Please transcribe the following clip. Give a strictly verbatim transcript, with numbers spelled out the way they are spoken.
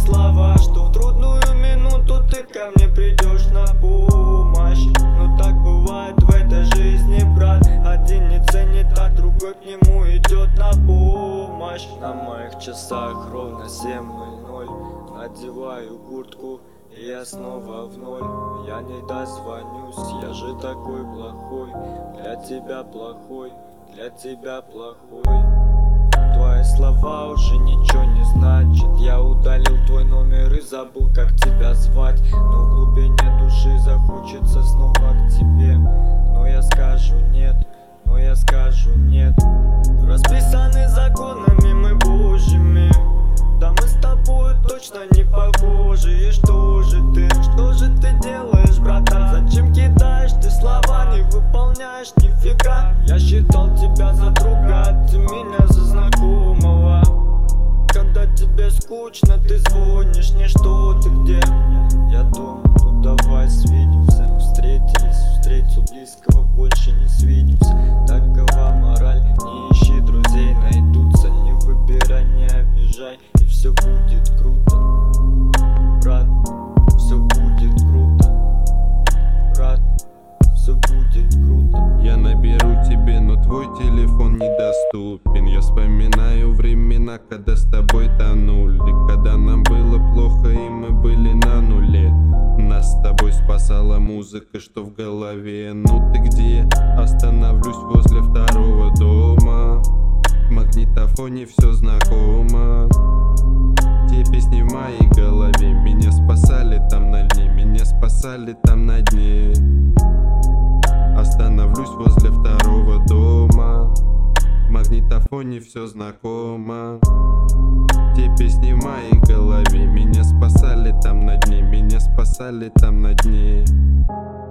слова, что в трудную минуту ты ко мне придешь на помощь. Но так бывает в этой жизни, брат. Один не ценит, а другой к нему идет на помощь. На моих часах ровно семь ноль ноль. Надеваю куртку, и я снова в ноль. Я не дозвонюсь, я же такой плохой. Для тебя плохой, для тебя плохой. Твои слова уже ничего не значат. Я удалил твой номер и забыл, как тебя звать. Но в глубине души захочется снова к тебе. Но я скажу нет, но я скажу нет. Расписаны законами мы божьими. Да мы с тобой точно не похожи. И что же ты, что же ты делаешь, братан? Зачем кидаешь ты слова, не выполняешь нифига? Я считал тебя за друга, а ты меня за знакомого. Когда тебе скучно, ты звонишь мне, что ты где? Я дома, ну давай свидимся. Встретились, встретил близкого, больше не свидимся. Такова мораль, не ищи друзей, найдутся. Не выбирай, не обижай, и все будет круто. Брат, все будет круто. Брат, все будет круто. Я наберу тебе, но твой телефон недоступен. Я вспоминаю времена, когда с тобой тонули. Когда нам было плохо и мы были на нуле. Нас с тобой спасала музыка, что в голове. Ну ты где? Остановлюсь возле второго дома. В магнитофоне все знакомо. Те песни в моей голове. Меня спасали там на дне, меня спасали там на дне. Остановлюсь возле второго дома. В магнитофоне все знакомо. Те песни в моей голове. Меня спасали там на дне, меня спасали там на дне.